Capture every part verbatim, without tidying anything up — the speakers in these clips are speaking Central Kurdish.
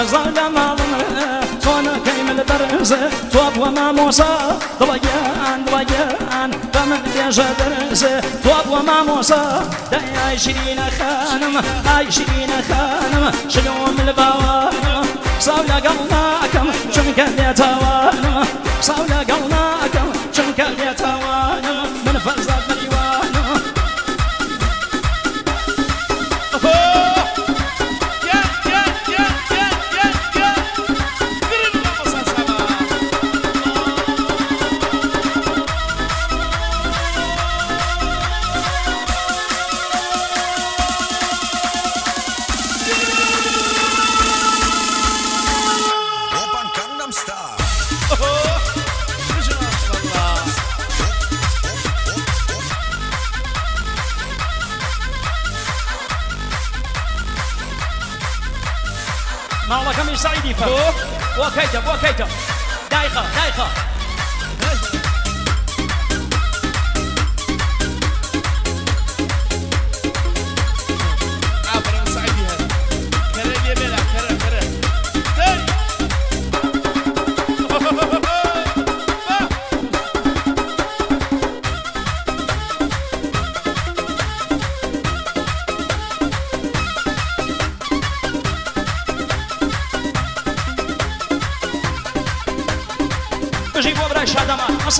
زال مالم صون كيمل برز توب وما موسى ضليان ضليان فمن ديش درز توب وما موسى داي عشرين خانم عشرين خانم شلوم البوانم صولا قلناكم شنك اليتوانم صولا قلناكم شنك اليتوانم من فرزات مليوانم ما الله كم سعيدي فا وكيتا وكيتا دايخة دايخة عبر سعيدي هذا كرم يبلا كرم كرم هاي بجيبوا براي شادمان أصل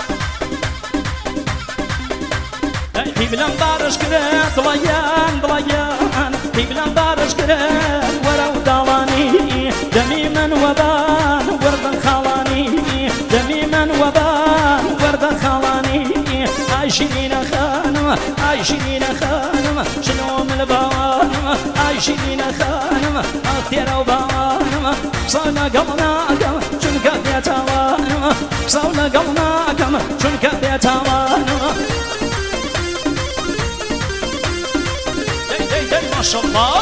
في بلان بارش كرات ضليان ضليان في بلان بارش كرات ورا ودالاني دمي من وبان ورد خالاني دمي من وبان ورد خالاني عايشين خانم عايشين خانم شنو من البوانم عايشين خانم اختيار وبوانم صانا قلنا قم شنك بيتوانم صانا قلنا قم شنك بيتوانم دي دي دي ما شاء الله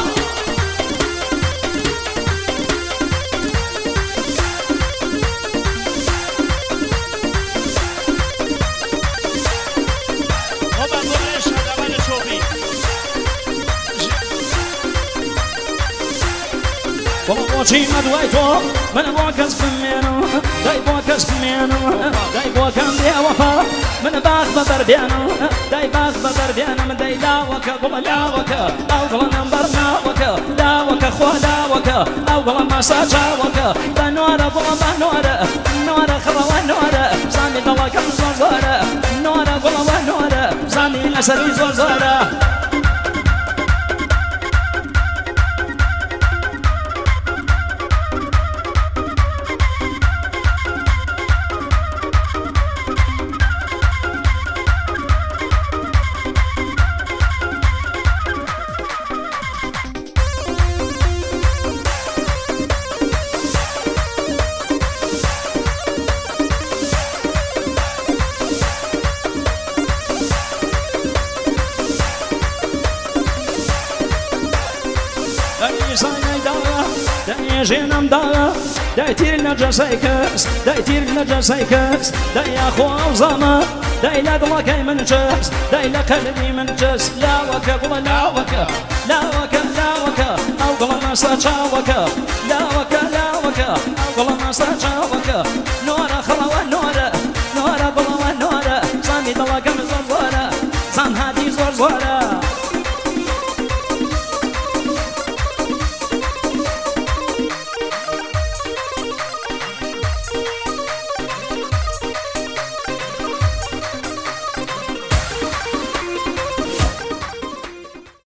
وشي مدويتو من بوكس بمينو داي بوكس بمينو داي بوكم دي وفا من باخ ببرديانو داي باخ ببرديانو من داي لا وكا قول لا وكا او قول نمبر لا وكا لا وكا خو لا وكا او قول ما ساجا وكا بنورا قول بنورا نورا خروا نورا زاني دوا كم زورا نورا قول نورا زاني نسري زورا داي جينام دا داي تير نجسيكس داي تير نجسيكس داي اخو زما داي لا دلا كاي من جس داي لا قلبي من جس لا وكا قول لا وكا لا وكا لا وكا او قول ما ساچا وكا لا وكا لا وكا او قول ما ساچا وكا نورا خلوا نورا نورا قول نورا زاني دلا كم زورا زان هادي زور زورا